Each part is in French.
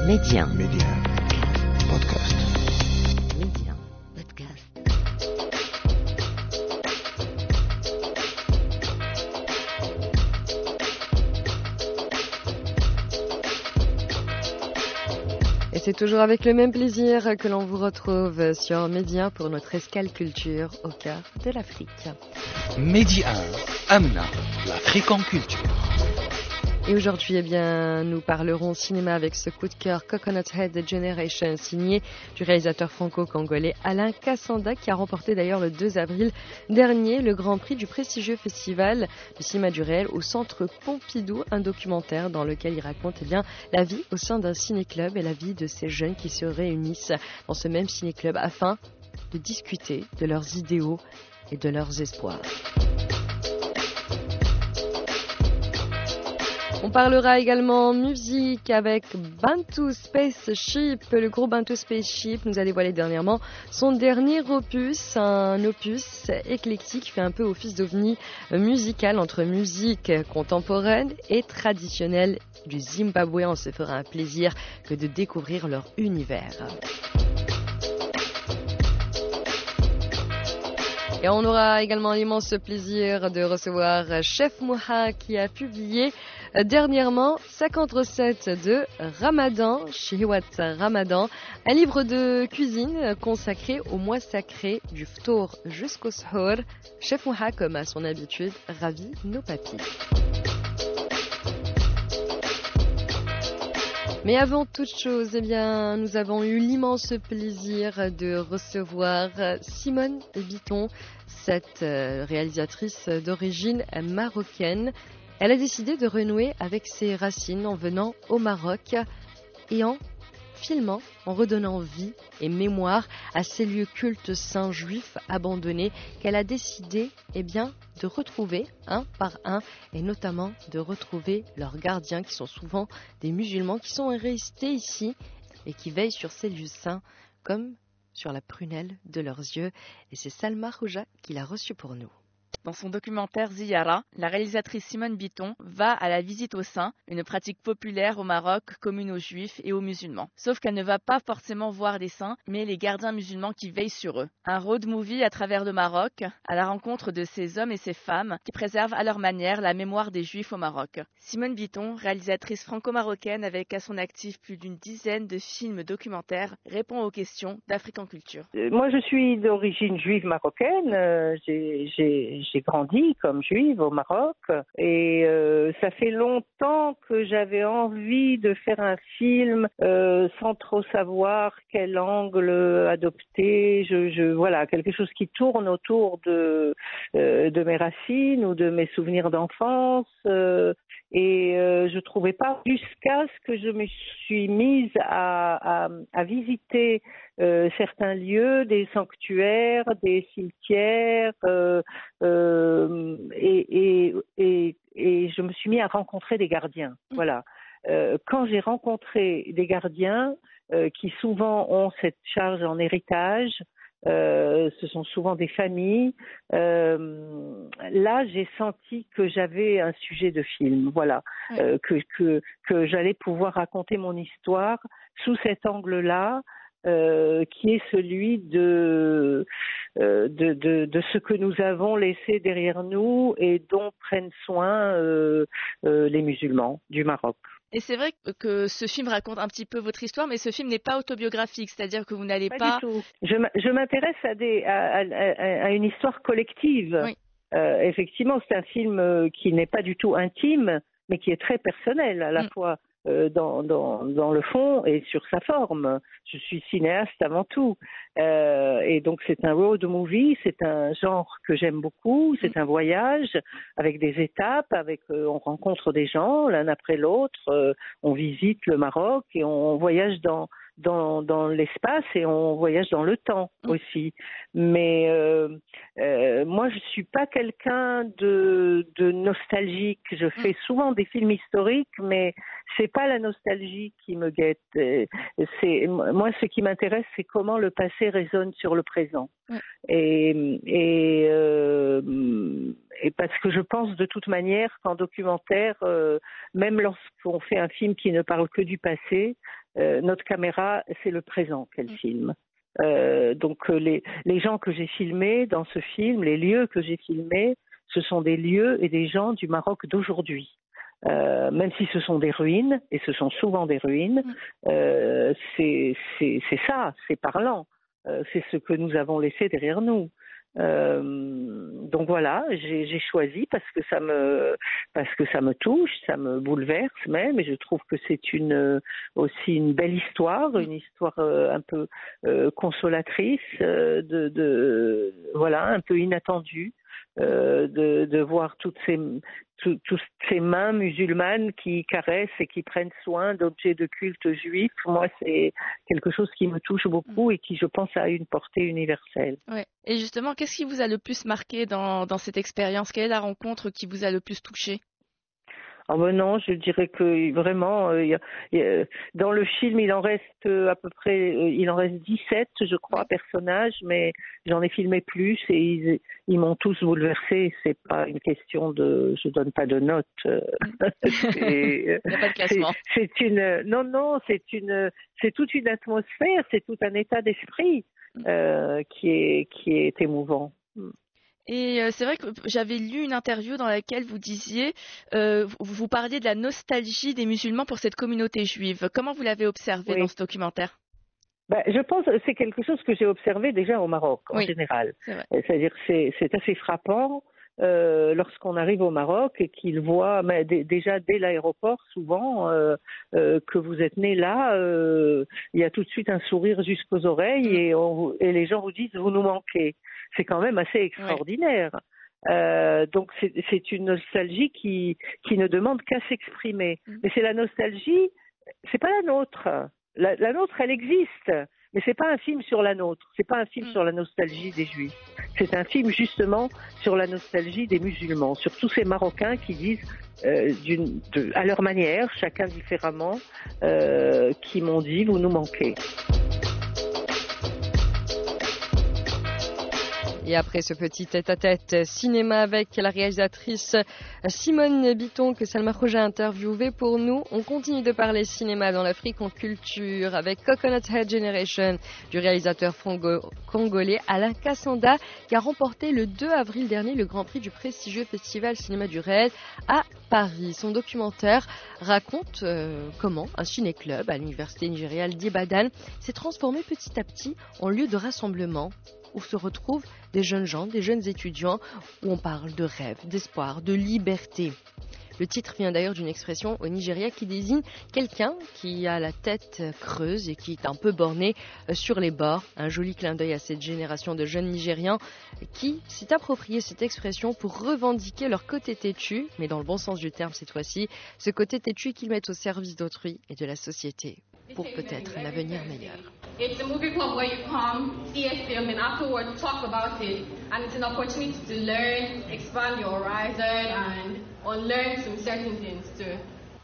Média. Média. Podcast. Média. Podcast. Et c'est toujours avec le même plaisir que l'on vous retrouve sur Média pour notre escale culture au cœur de l'Afrique. Média 1, Amna, l'Afrique en culture. Et aujourd'hui, nous parlerons cinéma avec ce coup de cœur Coconut Head Generation, signé du réalisateur franco-congolais Alain Kassanda, qui a remporté d'ailleurs le 2 avril dernier le Grand Prix du prestigieux festival du cinéma du réel au Centre Pompidou, un documentaire dans lequel il raconte la vie au sein d'un ciné-club et la vie de ces jeunes qui se réunissent dans ce même ciné-club afin de discuter de leurs idéaux et de leurs espoirs. On parlera également musique avec Bantu Spaceship. Le groupe Bantu Spaceship nous a dévoilé dernièrement son dernier opus, un opus éclectique qui fait un peu office d'ovni musical entre musique contemporaine et traditionnelle du Zimbabwe. On se fera un plaisir que de découvrir leur univers. Et on aura également l'immense plaisir de recevoir Chef Mouha qui a publié dernièrement 50 recettes de Ramadan, Shiwat Ramadan, un livre de cuisine consacré au mois sacré du Ftour jusqu'au Sahur. Chef Mouha, comme à son habitude, ravit nos papilles. Mais avant toute chose, nous avons eu l'immense plaisir de recevoir Simone Bitton, cette réalisatrice d'origine marocaine. Elle a décidé de renouer avec ses racines en venant au Maroc et en filmant, en redonnant vie et mémoire à ces lieux cultes saints juifs abandonnés qu'elle a décidé de retrouver un par un et notamment de retrouver leurs gardiens qui sont souvent des musulmans qui sont restés ici et qui veillent sur ces lieux saints comme sur la prunelle de leurs yeux. Et c'est Salma Khouja qui l'a reçu pour nous. Dans son documentaire Ziyara, la réalisatrice Simone Bitton va à la visite aux saints, une pratique populaire au Maroc commune aux juifs et aux musulmans. Sauf qu'elle ne va pas forcément voir les saints, mais les gardiens musulmans qui veillent sur eux. Un road movie à travers le Maroc, à la rencontre de ces hommes et ces femmes qui préservent à leur manière la mémoire des juifs au Maroc. Simone Bitton, réalisatrice franco-marocaine avec à son actif plus d'une dizaine de films documentaires, répond aux questions d'Afrique en culture. Moi, je suis d'origine juive marocaine. J'ai grandi comme juive au Maroc et ça fait longtemps que j'avais envie de faire un film sans trop savoir quel angle adopter. Voilà, quelque chose qui tourne autour de mes racines ou de mes souvenirs d'enfance. Et je trouvais pas jusqu'à ce que je me suis mise à visiter certains lieux, des sanctuaires, des cimetières, et je me suis mis à rencontrer des gardiens. Voilà. Quand j'ai rencontré des gardiens qui souvent ont cette charge en héritage, ce sont souvent des familles. Là, j'ai senti que j'avais un sujet de film, voilà, que j'allais pouvoir raconter mon histoire sous cet angle-là, qui est celui de ce que nous avons laissé derrière nous et dont prennent soin les musulmans du Maroc. Et c'est vrai que ce film raconte un petit peu votre histoire, mais ce film n'est pas autobiographique, c'est-à-dire que vous n'allez pas... Du tout. Je m'intéresse à une histoire collective. Oui. Effectivement, c'est un film qui n'est pas du tout intime, mais qui est très personnel à la fois dans le fond et sur sa forme. Je suis cinéaste avant tout. Et donc c'est un road movie, c'est un genre que j'aime beaucoup, c'est un voyage avec des étapes, on rencontre des gens l'un après l'autre, on visite le Maroc et on voyage dans l'espace et on voyage dans le temps aussi. Mais moi, je suis pas quelqu'un de nostalgique. Je fais souvent des films historiques, mais c'est pas la nostalgie qui me guette. Moi, ce qui m'intéresse, c'est comment le passé résonne sur le présent. Et parce que je pense de toute manière qu'en documentaire, même lorsqu'on fait un film qui ne parle que du passé, notre caméra, c'est le présent qu'elle filme. Donc les gens que j'ai filmés dans ce film, les lieux que j'ai filmés, ce sont des lieux et des gens du Maroc d'aujourd'hui. Même si ce sont des ruines, et ce sont souvent des ruines, c'est ça, c'est parlant. C'est ce que nous avons laissé derrière nous. Donc voilà, j'ai choisi parce que ça me touche, ça me bouleverse même, et je trouve que c'est aussi une belle histoire, une histoire un peu consolatrice, voilà, un peu inattendue, de voir toutes ces mains musulmanes qui caressent et qui prennent soin d'objets de culte juifs. Moi, c'est quelque chose qui me touche beaucoup et qui, je pense, a une portée universelle. Ouais. Et justement, qu'est-ce qui vous a le plus marqué dans cette expérience? Quelle est la rencontre qui vous a le plus touché? Ah ben non, je dirais que vraiment, dans le film, il en reste à peu près, il en reste 17, je crois, personnages, mais j'en ai filmé plus et ils m'ont tous bouleversée. C'est pas une question je donne pas de notes. Il n'y a pas de classement. C'est toute une atmosphère, c'est tout un état d'esprit qui est émouvant. Et c'est vrai que j'avais lu une interview dans laquelle vous disiez, vous parliez de la nostalgie des musulmans pour cette communauté juive. Comment vous l'avez observé dans ce documentaire? Je pense que c'est quelque chose que j'ai observé déjà au Maroc en général. C'est-à-dire que c'est assez frappant lorsqu'on arrive au Maroc et qu'ils voient déjà dès l'aéroport souvent que vous êtes né là, il y a tout de suite un sourire jusqu'aux oreilles et les gens vous disent vous nous manquez. C'est quand même assez extraordinaire. Donc c'est une nostalgie qui ne demande qu'à s'exprimer. Mais c'est la nostalgie, c'est pas la nôtre. La nôtre, elle existe, mais c'est pas un film sur la nôtre. C'est pas un film sur la nostalgie des Juifs. C'est un film justement sur la nostalgie des musulmans, sur tous ces Marocains qui disent à leur manière, chacun différemment, qui m'ont dit vous nous manquez. Et après ce petit tête-à-tête cinéma avec la réalisatrice Simone Bitton que Salma Khoja a interviewée pour nous, on continue de parler cinéma dans l'Afrique en culture avec Coconut Head Generation du réalisateur congolais Alain Kassanda qui a remporté le 2 avril dernier le Grand Prix du prestigieux Festival Cinéma du Réel à Paris. Son documentaire raconte comment un ciné-club à l'université nigériale d'Ibadan s'est transformé petit à petit en lieu de rassemblement où se retrouvent des jeunes gens, des jeunes étudiants, où on parle de rêve, d'espoir, de liberté. Le titre vient d'ailleurs d'une expression au Nigeria qui désigne quelqu'un qui a la tête creuse et qui est un peu borné sur les bords. Un joli clin d'œil à cette génération de jeunes Nigérians qui s'est approprié cette expression pour revendiquer leur côté têtu, mais dans le bon sens du terme cette fois-ci, ce côté têtu qu'ils mettent au service d'autrui et de la société pour peut-être un avenir meilleur. It's a movie club where you come, see a film, and afterwards talk about it. And it's an opportunity to learn, expand your horizon, and unlearn some certain things too.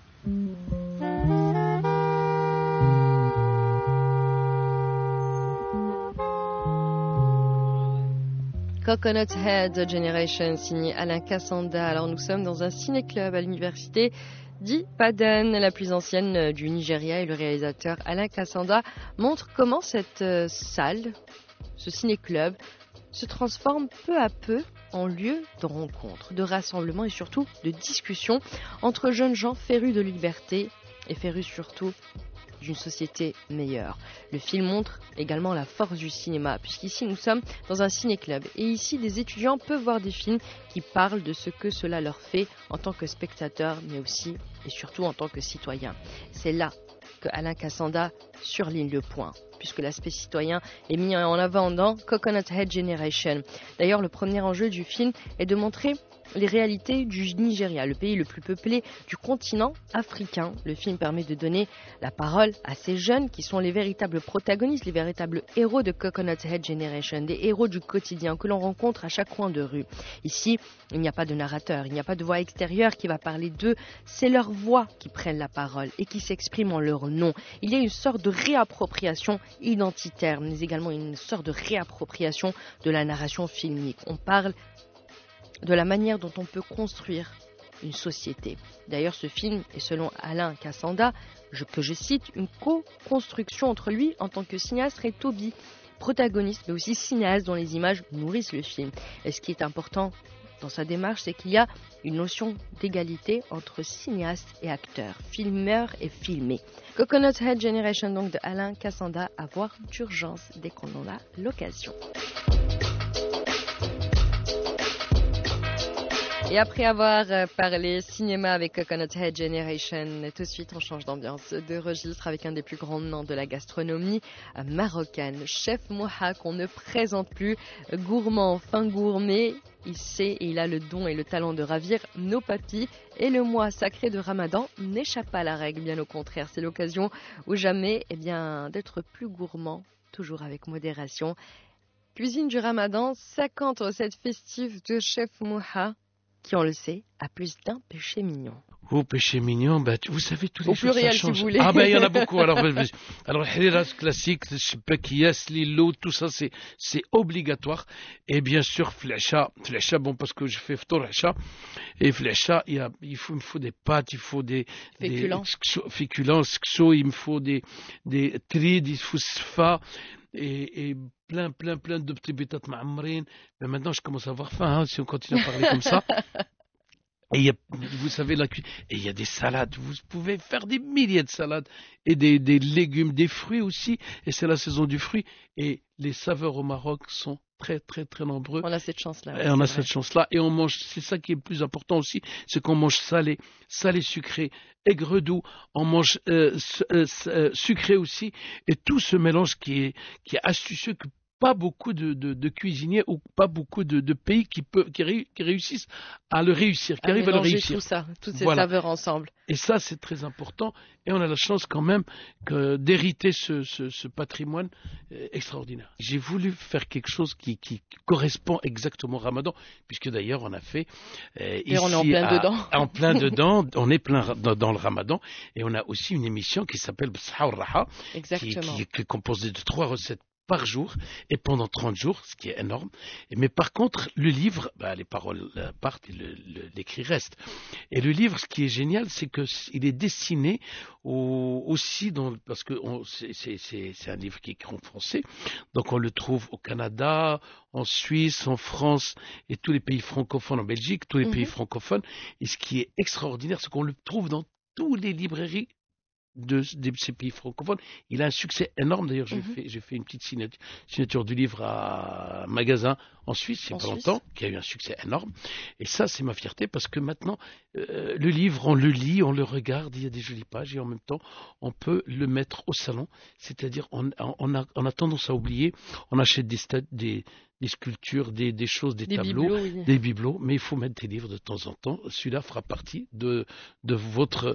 Coconut Head Generation, signé Alain Kassanda. Alors nous sommes dans un ciné-club à l'université d'Ibadan, la plus ancienne du Nigeria, et le réalisateur Alain Kassanda montre comment cette salle, ce ciné-club, se transforme peu à peu en lieu de rencontre, de rassemblement et surtout de discussion entre jeunes gens férus de liberté et férus surtout d'une société meilleure. Le film montre également la force du cinéma, puisqu'ici nous sommes dans un ciné-club et ici des étudiants peuvent voir des films qui parlent de ce que cela leur fait en tant que spectateurs, mais aussi et surtout en tant que citoyens. C'est là que Alain Kassanda surligne le point, puisque l'aspect citoyen est mis en avant dans Coconut Head Generation. D'ailleurs, le premier enjeu du film est de montrer les réalités du Nigeria, le pays le plus peuplé du continent africain. Le film permet de donner la parole à ces jeunes qui sont les véritables protagonistes, les véritables héros de Coconut Head Generation, des héros du quotidien que l'on rencontre à chaque coin de rue. Ici, il n'y a pas de narrateur, il n'y a pas de voix extérieure qui va parler d'eux, c'est leurs voix qui prennent la parole et qui s'expriment en leur nom. Il y a une sorte de réappropriation identitaire, mais également une sorte de réappropriation de la narration filmique. On parle de la manière dont on peut construire une société. D'ailleurs, ce film est, selon Alain Cassanda, que je cite, une co-construction entre lui en tant que cinéaste et Toby, protagoniste mais aussi cinéaste dont les images nourrissent le film. Et ce qui est important dans sa démarche, c'est qu'il y a une notion d'égalité entre cinéaste et acteur, filmeur et filmé. Coconut Head Generation donc de Alain Cassanda, à voir d'urgence dès qu'on en a l'occasion. Et après avoir parlé cinéma avec Coconut Head Generation, tout de suite on change d'ambiance, de registre avec un des plus grands noms de la gastronomie marocaine, Chef Moha, qu'on ne présente plus, gourmand, fin gourmet. Il sait et il a le don et le talent de ravir nos papilles. Et le mois sacré de Ramadan n'échappe pas à la règle, bien au contraire. C'est l'occasion ou jamais d'être plus gourmand, toujours avec modération. Cuisine du Ramadan, 50 recettes festives de Chef Moha, qui, on le sait, a plus d'un péché mignon. Oh, péché mignon, vous savez, tous les jours, pluriel, ça change. Si vous voulez. Ah, il y en a beaucoup. Alors, Hiriras classique, Shbekiyas, Lilo, tout ça, c'est obligatoire. Et bien sûr, Flecha, bon, parce que je fais Ftor Flecha. Et Flecha, il me faut des pâtes, il faut des féculents, il me faut des trides, il faut sfa. Et plein de petits bétats ma'amrines. Mais maintenant, je commence à avoir faim, si on continue à parler comme ça. Et vous savez, et il y a des salades. Vous pouvez faire des milliers de salades. Et des légumes, des fruits aussi. Et c'est la saison du fruit. Et les saveurs au Maroc sont très, très, très nombreux. On a cette chance-là. Et on a cette chance-là. Et on mange, c'est ça qui est le plus important aussi, c'est qu'on mange salé, sucré, aigre doux. On mange sucré aussi. Et tout ce mélange qui est astucieux, que pas beaucoup de cuisiniers ou pas beaucoup de pays qui réussissent à le réussir, qui arrivent à le réussir. Tout ça, toutes ces saveurs ensemble. Et ça, c'est très important. Et on a la chance quand même d'hériter ce patrimoine extraordinaire. J'ai voulu faire quelque chose qui correspond exactement au Ramadan, puisque d'ailleurs on a fait ici on est en plein dedans. En plein dedans, on est plein dans le Ramadan, et on a aussi une émission qui s'appelle Bsha Raha, qui est composée de 3 recettes par jour et pendant 30 jours, ce qui est énorme. Mais par contre, le livre, les paroles partent et l'écrit reste. Et le livre, ce qui est génial, c'est qu'il est destiné aussi, parce que c'est un livre qui est écrit en français, donc on le trouve au Canada, en Suisse, en France et tous les pays francophones, en Belgique, tous les pays francophones. Et ce qui est extraordinaire, c'est qu'on le trouve dans toutes les librairies de ces pays francophones. Il a un succès énorme. D'ailleurs, j'ai fait une petite signature du livre à un magasin en Suisse, il n'y a pas longtemps, qui a eu un succès énorme. Et ça, c'est ma fierté, parce que maintenant, le livre, on le lit, on le regarde, il y a des jolies pages, et en même temps, on peut le mettre au salon. C'est-à-dire, on a tendance à oublier, on achète des sculptures, des choses, des tableaux, des bibelots, mais il faut mettre des livres de temps en temps. Celui-là fera partie de votre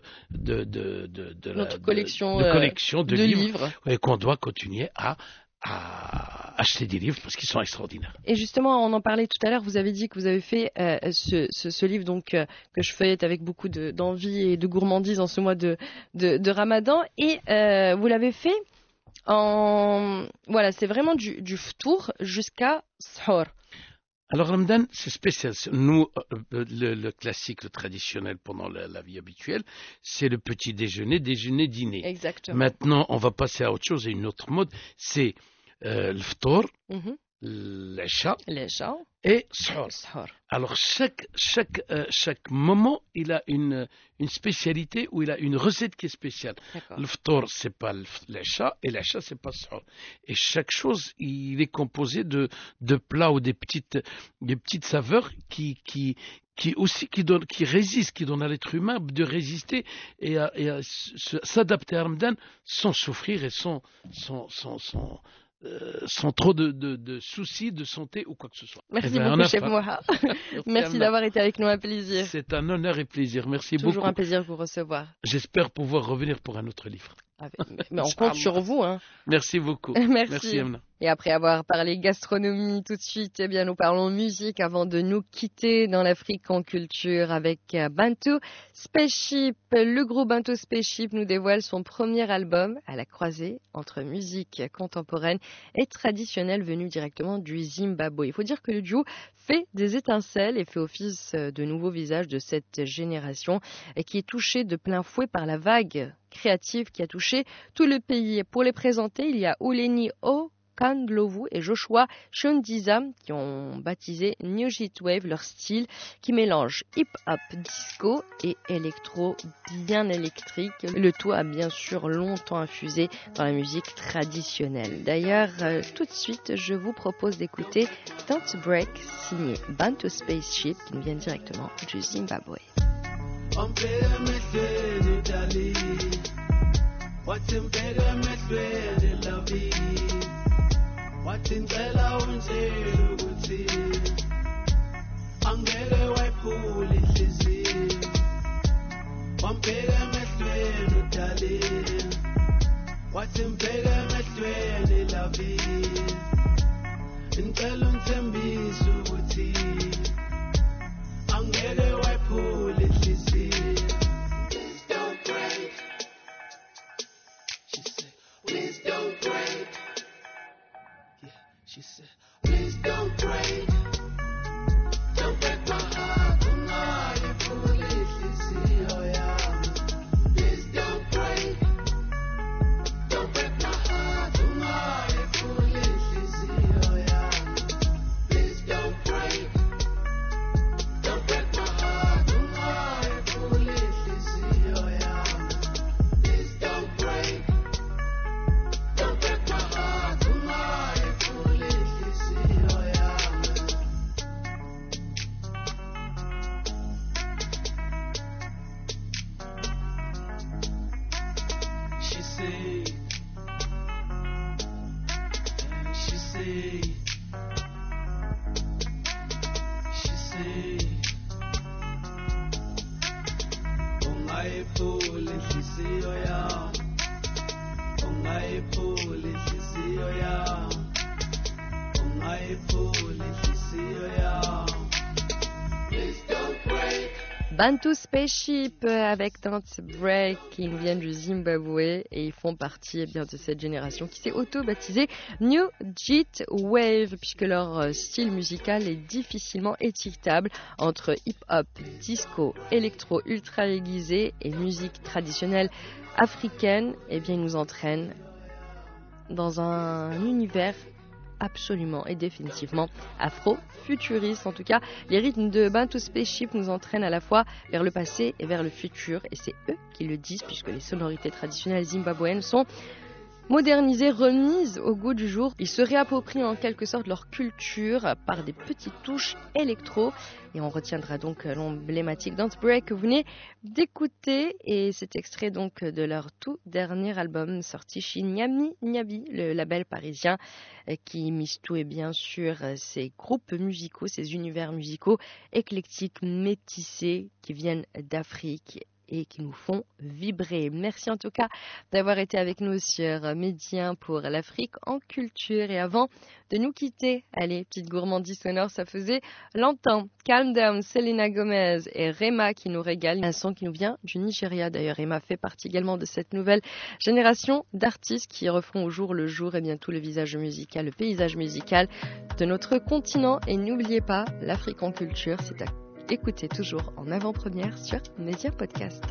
collection de livres. Et qu'on doit continuer à acheter des livres parce qu'ils sont extraordinaires. Et justement, on en parlait tout à l'heure, vous avez dit que vous avez fait ce livre donc, que je feuillette avec beaucoup d'envie et de gourmandise en ce mois de Ramadan, et vous l'avez fait voilà, c'est vraiment du ftour jusqu'à sahur. Alors Ramadan, c'est spécial. Nous, le classique, le traditionnel pendant la vie habituelle, c'est le petit déjeuner, dîner. Exactement. Maintenant, on va passer à autre chose, à une autre mode, c'est le ftour, l'isha et sahur. Alors chaque moment, il a une spécialité, ou il a une recette qui est spéciale. Le ftour, c'est pas l'isha, et l'isha, c'est pas sahur. Et chaque chose, il est composé de plats ou des petites saveurs qui résistent, qui donnent à l'être humain de résister et à s'adapter à Ramadan sans souffrir et sans trop de soucis de santé ou quoi que ce soit. Merci beaucoup, Chef Moha. Merci d'avoir été avec nous, un plaisir. C'est un honneur et plaisir. Merci beaucoup. Toujours un plaisir de vous recevoir. J'espère pouvoir revenir pour un autre livre. Mais on compte sur vous. Hein. Merci beaucoup. Merci Amna. Et après avoir parlé gastronomie tout de suite, eh bien, nous parlons musique avant de nous quitter dans l'Afrique en culture avec Bantu Spaceship. Le groupe Bantu Spaceship nous dévoile son premier album à la croisée entre musique contemporaine et traditionnelle venue directement du Zimbabwe. Il faut dire que le duo fait des étincelles et fait office de nouveau visage de cette génération qui est touchée de plein fouet par la vague créative qui a touché tout le pays. Pour les présenter, il y a Uleni Kandlovu et Joshua Shondizam qui ont baptisé New Wave, leur style qui mélange hip-hop, disco et électro bien électrique. Le tout a bien sûr longtemps infusé dans la musique traditionnelle. D'ailleurs, tout de suite, je vous propose d'écouter Don't Break, signé Bantu Spaceship qui nous vient directement du Zimbabwe. Wathi ngicela ungitshele ukuthi angeke wayiphula inhliziyo wambheka emehlweni udalile wathi mbheka emehlweni lavile ngicela ungithembise ukuthi angeke wayiphula inhliziyo. Please don't break. She said, please don't break. She said, please don't break. Don't break my heart. Ungayiphuli inhliziyo yami. Please don't break. Don't break my heart. Ungayiphuli inhliziyo yami. Please don't break. Don't break my heart. Ungayiphuli inhliziyo yami. Please don't break. Don't break my heart. Bantu Spaceship avec Don't Break qui nous viennent du Zimbabwe et ils font partie eh bien, de cette génération qui s'est auto-baptisée New Wave puisque leur style musical est difficilement étiquetable entre hip-hop, disco, électro ultra aiguisé et musique traditionnelle africaine. Eh bien, ils nous entraînent dans un univers absolument et définitivement afro-futuriste. En tout cas, les rythmes de Bantu Spaceship nous entraînent à la fois vers le passé et vers le futur. Et c'est eux qui le disent puisque les sonorités traditionnelles zimbabwéennes sont modernisées, remises au goût du jour. Ils se réapproprient en quelque sorte leur culture par des petites touches électro. Et on retiendra donc l'emblématique Don't Break que vous venez d'écouter. Et cet extrait donc de leur tout dernier album sorti chez Nyami Nyabi, le label parisien qui mise tout et bien sûr ces groupes musicaux, ces univers musicaux éclectiques, métissés qui viennent d'Afrique et qui nous font vibrer. Merci en tout cas d'avoir été avec nous sur Média pour l'Afrique en culture. Et avant de nous quitter, allez, petite gourmandise sonore, ça faisait longtemps. Calm Down, Selena Gomez et Rema qui nous régalent. Un son qui nous vient du Nigeria. D'ailleurs, Rema fait partie également de cette nouvelle génération d'artistes qui refont au jour le jour et bien tout le visage musical, le paysage musical de notre continent. Et n'oubliez pas, l'Afrique en culture, c'est à écoutez toujours en avant-première sur Média Podcast.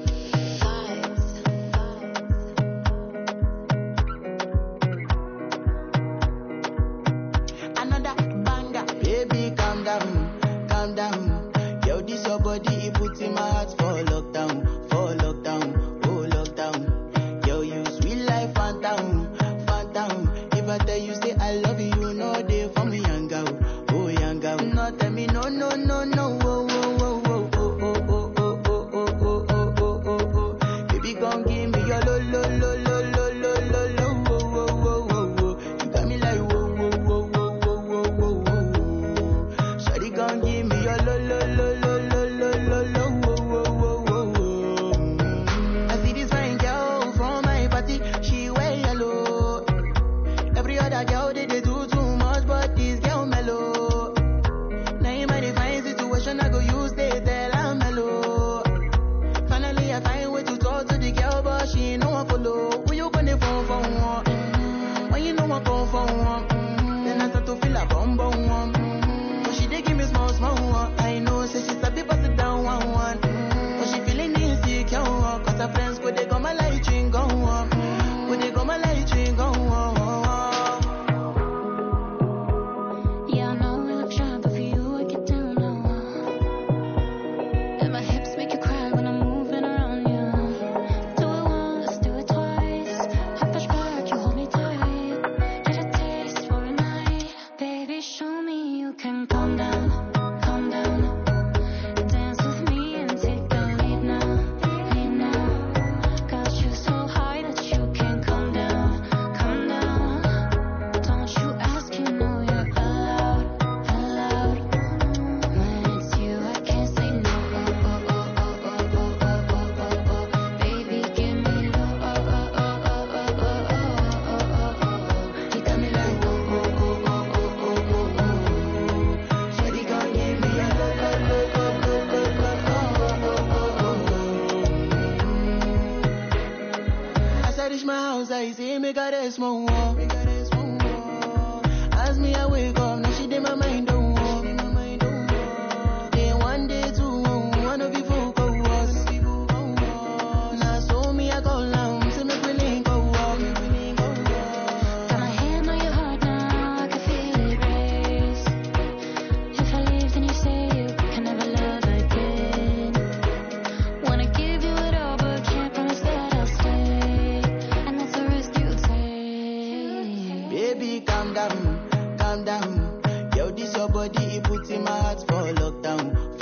Another banger, baby, calm down, calm down. Yo, this your body, it puts in my heart for lockdown, oh lockdown. Yo, you sweet life, phantom, phantom. If I tell you say I love you, you know they for me young girl, oh young girl. No tell me no, no, no, no. a rest more. As me I wake up, now she did my mind don't walk. Day one, day two, one of you folk go us. Now so me I go down, say make we link go walk. Got my hand on your heart now, I can feel it race. If I leave, then you say you can never love again. Wanna give you it all, but can't promise that I'll stay. And that's the risk you take. Baby, calm down, calm down. Yo, this your body, it puts in my heart for lockdown,